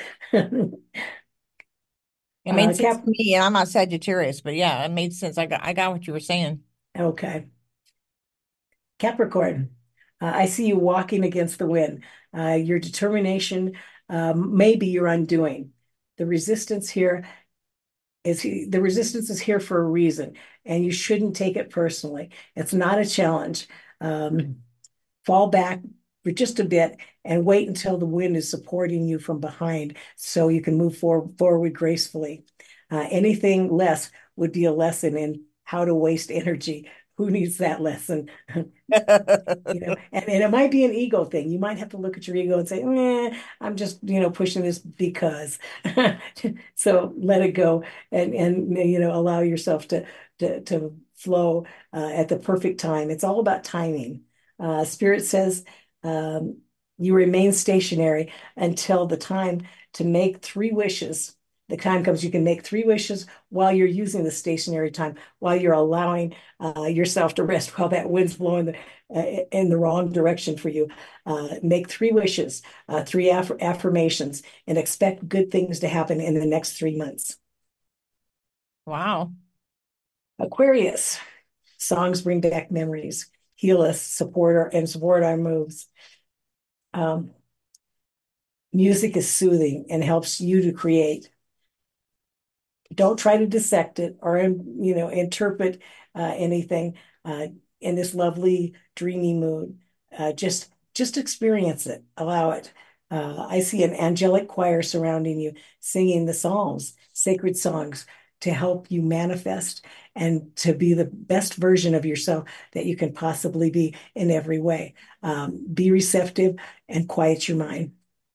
It uh, made sense Cap, to me, and I'm not Sagittarius, but yeah, it made sense. I got I got what you were saying. okay, Capricorn. Uh, I see you walking against the wind. Uh, your determination um, may be your undoing. The resistance here is he, the resistance is here for a reason, and you shouldn't take it personally. It's not a challenge. Um, fall back for just a bit and wait until the wind is supporting you from behind so you can move for, forward gracefully. Uh, anything less would be a lesson in how to waste energy. Who needs that lesson? You know, and, and it might be an ego thing. You might have to look at your ego and say, eh, I'm just, you know, pushing this because. So let it go and and you know, allow yourself to to to flow uh, at the perfect time. It's all about timing. Uh, Spirit says um, you remain stationary until the time to make three wishes. The time comes you can make three wishes while you're using the stationary time, while you're allowing uh, yourself to rest while that wind's blowing the, uh, in the wrong direction for you. Uh, make three wishes, uh, three aff affirmations, and expect good things to happen in the next three months. Wow. Aquarius, songs bring back memories, heal us, support our, and support our moves. Um, music is soothing and helps you to create. Don't try to dissect it or you know interpret uh, anything uh, in this lovely dreamy mood. Uh, just just experience it. Allow it. Uh, I see an angelic choir surrounding you, singing the psalms, sacred songs to help you manifest and to be the best version of yourself that you can possibly be in every way. Um, be receptive and quiet your mind.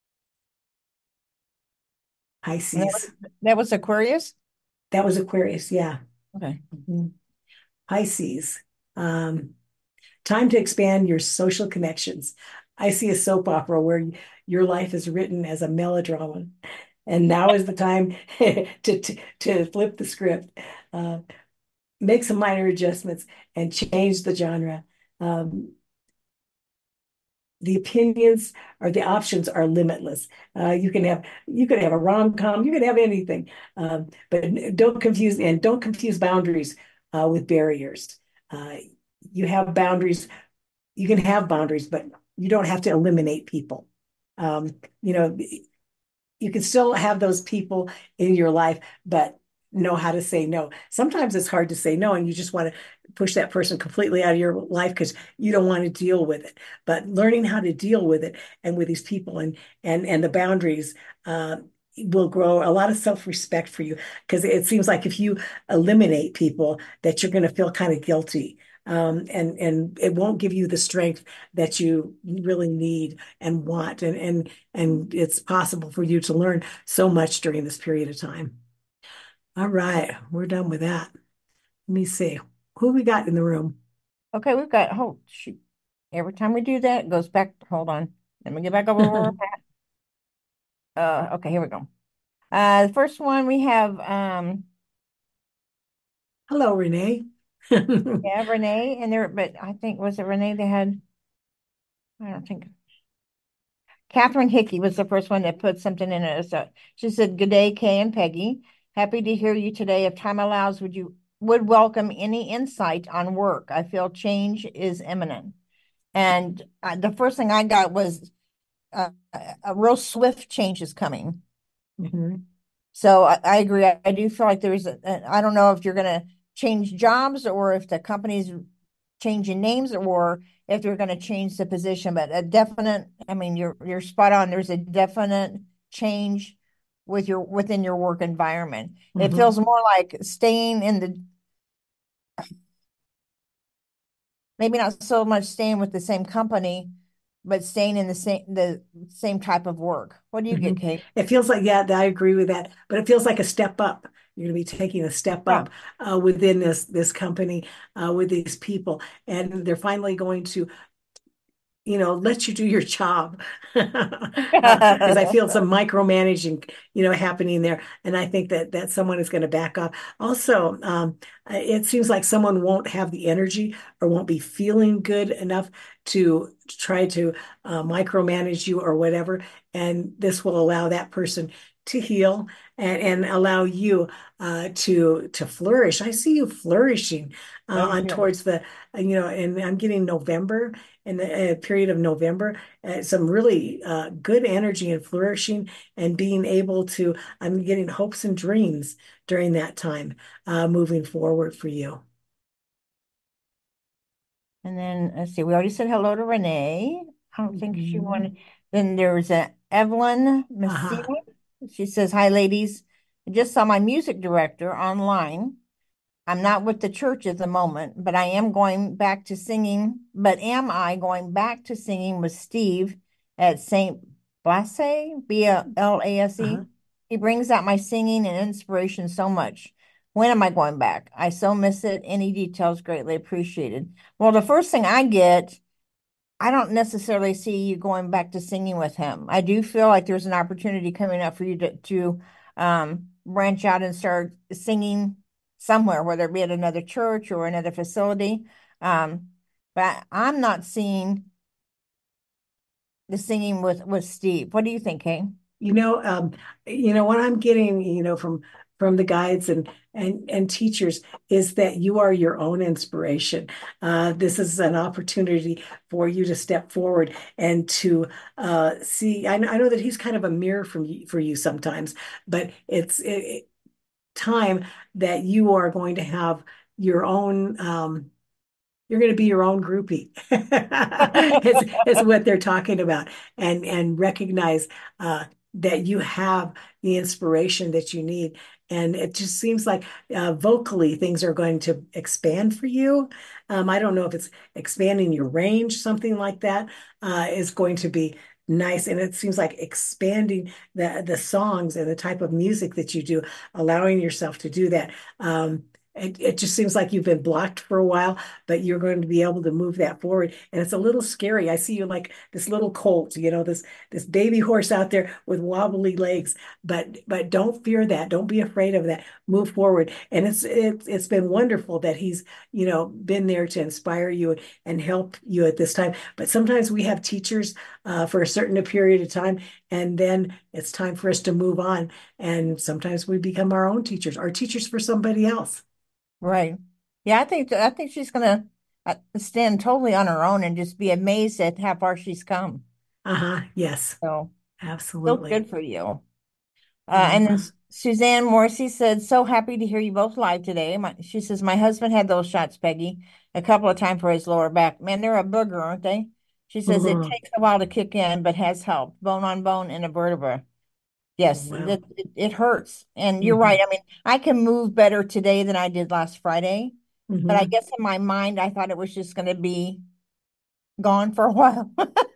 And that Pisces. was, that was Aquarius? That was Aquarius. Yeah. Okay. Mhm. Pisces. Um, time to expand your social connections. I see a soap opera where your life is written as a melodrama, and now is the time to, to to flip the script, uh, make some minor adjustments, and change the genre. Um, the opinions or the options are limitless. Uh, you can have you could have a rom com, you could have anything, um, but don't confuse and don't confuse boundaries uh, with barriers. Uh, you have boundaries you can have boundaries, but you don't have to eliminate people. Um, you know, you can still have those people in your life, but know how to say no. Sometimes it's hard to say no, and you just want to push that person completely out of your life because you don't want to deal with it. But learning how to deal with it and with these people and and and the boundaries uh, will grow a lot of self-respect for you because it seems like if you eliminate people that you're going to feel kind of guilty. Um, and and it won't give you the strength that you really need and want, and and and it's possible for you to learn so much during this period of time. All right, we're done with that. Let me see who we got in the room. Okay, we've got, oh, shoot. Every time we do that, it goes back. Hold on. Let me get back over. Uh, okay, here we go. Uh, the first one we have, um, Hello, Renee. yeah, Renee, and there, but I think, was it Renee they had? I don't think. Catherine Hickey was the first one that put something in it. So she said, "Good day, Kay and Peggy. Happy to hear you today. If time allows, would you would welcome any insight on work? I feel change is imminent." And uh, the first thing I got was uh, a real swift change is coming. Mhm. So I, I agree. I, I do feel like there's a, a, I don't know if you're going to change jobs or if the company's changing names or if they're going to change the position, but a definite, I mean, you're you're spot on. There's a definite change with your within your work environment. It Mhm. feels more like staying in the maybe not so much staying with the same company, but staying in the same the same type of work. What do you get, Mhm. Kate? It feels like, yeah, I agree with that, but it feels like a step up. You're going to be taking a step Yeah. up uh, within this this company uh, with these people, and they're finally going to you know, let you do your job. Because I feel some micromanaging, you know, happening there. And I think that that someone is going to back off. Also, um, it seems like someone won't have the energy or won't be feeling good enough to try to uh, micromanage you or whatever. And this will allow that person to heal and, and allow you uh, to to flourish. I see you flourishing uh, Oh, on yeah. towards the, you know, and I'm getting November in the uh, period of November, uh, some really uh, good energy and flourishing and being able to, I'm getting hopes and dreams during that time uh, moving forward for you. And then let's see, we already said hello to Renee. I don't think she Mhm. wanted. Then there's a Evelyn Uh-huh. Messina. She says, "Hi, ladies. I just saw my music director online. I'm not with the church at the moment, but I am going back to singing. But am I going back to singing with Steve at Saint Blase, B L A S E? Uh-huh. He brings out my singing and inspiration so much. When am I going back? I so miss it. Any details greatly appreciated. Well, the first thing I get, I don't necessarily see you going back to singing with him. I do feel like there's an opportunity coming up for you to, to um, branch out and start singing somewhere, whether it be at another church or another facility. Um, but I'm not seeing the singing with with Steve. What do you think, Kay? You know, um, you know what I'm getting, you know, from from the guides and and and teachers is that you are your own inspiration. Uh, this is an opportunity for you to step forward and to uh, see. I, I know that he's kind of a mirror from you, for you sometimes, but it's it, it, time that you are going to have your own. Um, you're going to be your own groupie. is, is what they're talking about. And and recognize uh, that you have the inspiration that you need. And it just seems like uh, vocally things are going to expand for you. Um, I don't know if it's expanding your range, something like that uh, is going to be nice. And it seems like expanding the the songs and the type of music that you do, allowing yourself to do that. Um, it, it just seems like you've been blocked for a while, but you're going to be able to move that forward. And it's a little scary. I see you like this little colt, you know, this this baby horse out there with wobbly legs. But but don't fear that. Don't be afraid of that. Move forward. And it's it's it's been wonderful that he's, you know, been there to inspire you and help you at this time. But sometimes we have teachers uh, for a certain period of time, and then it's time for us to move on. And sometimes we become our own teachers, our teachers for somebody else. Right. Yeah, I think I think she's gonna uh, stand totally on her own and just be amazed at how far she's come. Uh-huh. Yes, So, so absolutely. good for you. Uh, and then Uh-huh. S- Suzanne Morrissey said, "So happy to hear you both live today." My, she says, "My husband had those shots, Peggy, a couple of times for his lower back. Man, they're a booger, aren't they?" She says, "It Mhm. takes a while to kick in, but has helped. Bone on bone and a vertebra. Oh, Yes, wow. it, it, it hurts. And you're right. Hmm. I mean, I can move better today than I did last Friday, but I Hmm. guess in my mind, I thought it was just going to be gone for a while."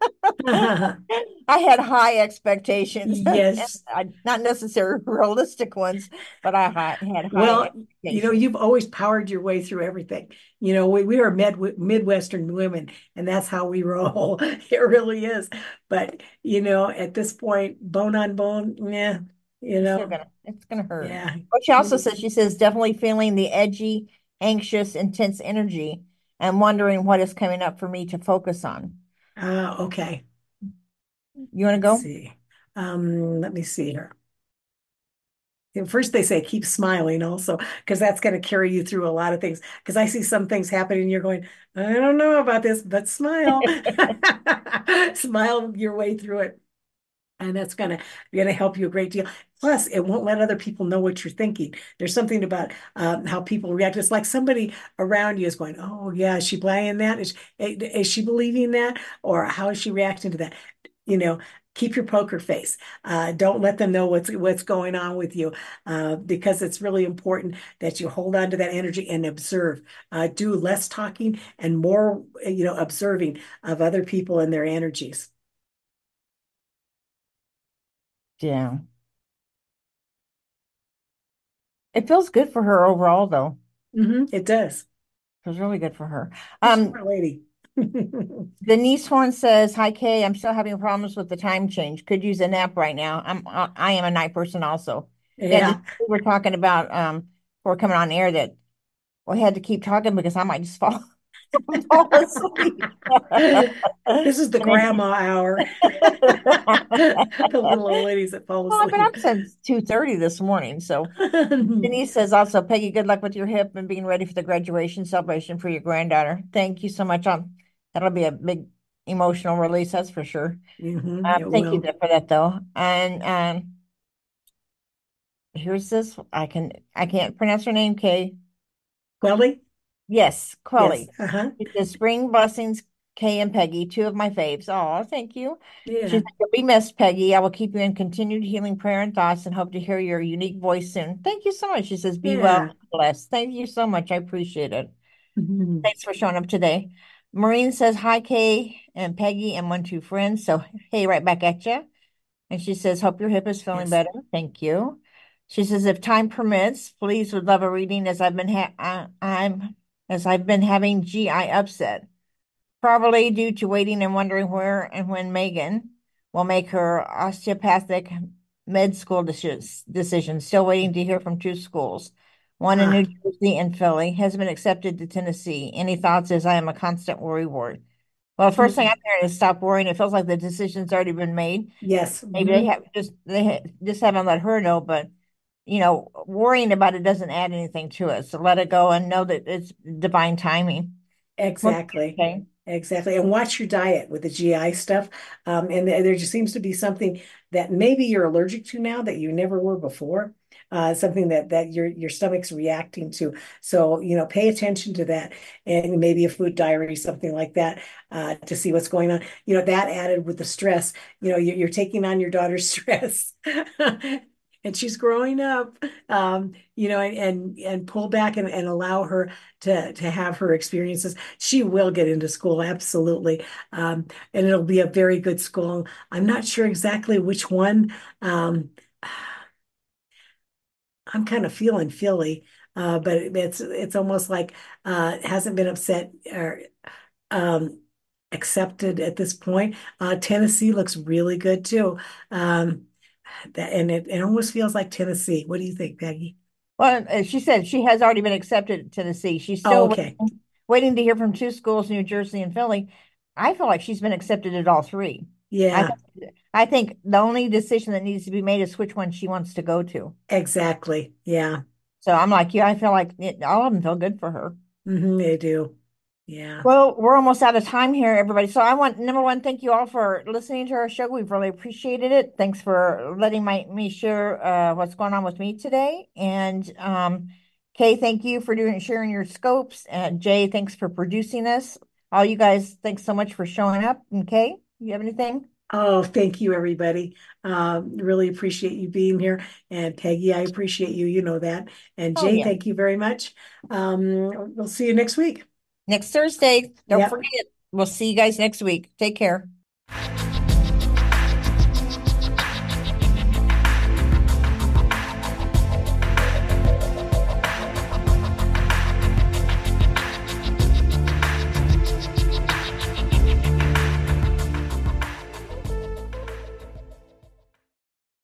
I had high expectations, Yes. I, not necessarily realistic ones, but I hi- had high Well, you know, expectations. you've always powered your way through everything. You know, we, we are med Midwestern women, and that's how we roll. It really is. But, you know, at this point, bone on bone, yeah, you It's still know, gonna, it's gonna hurt. yeah. But she also says, she says, definitely feeling the edgy, anxious, intense energy and wondering what is coming up for me to focus on. Uh, okay. You want to Let's go? see. Um, let me see here. And first, they say keep smiling also, because that's going to carry you through a lot of things. Because I see some things happening, and you're going, I don't know about this, but smile. Smile your way through it. And that's gonna gonna help you a great deal. Plus, it won't let other people know what you're thinking. There's something about um, how people react. It's like somebody around you is going, "Oh yeah, is she buying that? Is is she believing that? Or how is she reacting to that?" You know, keep your poker face. Uh, don't let them know what's what's going on with you, uh, because it's really important that you hold on to that energy and observe. Uh, do less talking and more, you know, observing of other people and their energies. Yeah. It feels good for her overall, though. Hmm, it does. It was really good for her. A Um, smart lady. Denise Horn says, "Hi Kay, I'm still having problems with the time change. Could use a nap right now. I'm uh, I am a night person also." Yeah, Denise, Yeah. we were talking about um before coming on air that we had to keep talking because I might just fall fall asleep. This is the And then, grandma hour. The little old ladies that fall well, I've been asleep. up since two thirty this morning. So Denise says also, Peggy, good luck with your hip and being ready for the graduation celebration for your granddaughter. Thank you so much. Um, that'll be a big emotional release, that's for sure. Hmm, Um, it thank you will. for that though. And um, here's this. I can I can't pronounce her name, Kay. Quelly? Yes, Yes. Quelly. Uh-huh. It says spring blessings. Kay and Peggy, two of my faves. Oh, thank you. She Yeah. said, "You'll be missed, Peggy. I will keep you in continued healing prayer and thoughts and hope to hear your unique voice soon." Thank you so much. She says, "Be well Yeah. and blessed." Thank you so much. I appreciate it. Mhm. Thanks for showing up today. Maureen says, "Hi, Kay and Peggy and one, two friends." So, hey, right back at you. And she says, "Hope your hip is feeling Yes. better." Thank you. She says, "If time permits, please would love a reading as I've been ha I, I'm as I've been having G I upset, probably due to waiting and wondering where and when Megan will make her osteopathic med school deci- decision. Still waiting to hear from two schools, one in New Ah, Jersey and Philly, has been accepted to Tennessee. Any thoughts as I am a constant worry ward?" Well, the first thing mm, I'm hearing is stop worrying. It feels like the decision's already been made. yes. Maybe they Mhm. have just they ha just haven't let her know, but you know, worrying about it doesn't add anything to it. So let it go and know that it's divine timing. What do you Exactly. say? Exactly. And watch your diet with the G I stuff. Um, and there there just seems to be something that maybe you're allergic to now that you never were before. Uh, something that that your your stomach's reacting to. So, you know, pay attention to that and maybe a food diary, something like that, uh, to see what's going on. You know, that added with the stress, you know, you're, you're taking on your daughter's stress. And she's growing up, um, you know, and and, and pull back and, and allow her to to have her experiences. She will get into school, absolutely. Um, and it'll be a very good school. I'm not sure exactly which one. Um, I'm kind of feeling Philly, uh, but it's it's almost like uh, hasn't been upset or um, accepted at this point. Uh, Tennessee looks really good too. Um, that, and it, it almost feels like Tennessee. What do you think, Peggy? Well, uh, she said she has already been accepted at Tennessee. She's Oh, still okay. waiting, waiting to hear from two schools, New Jersey and Philly. I feel like she's been accepted at all three. I Yeah, think I think the only decision that needs to be made is which one she wants to go to. exactly. Yeah. So I'm like, yeah, I feel like it, all of them feel good for her. Hmm, they do. Yeah. Well, we're almost out of time here, everybody. So I want number one, thank you all for listening to our show. We've really appreciated it. Thanks for letting my me share uh, what's going on with me today. And um, Kay, thank you for doing sharing your scopes. And Jay, thanks for producing this. All you guys, thanks so much for showing up. And Kay, you have anything? Oh, thank you, everybody. Um, really appreciate you being here. And Peggy, I appreciate you. You know that. And Oh Jay, yeah, thank you very much. Um, we'll see you next week. next Thursday. Don't Yep. forget. We'll see you guys next week. Take care.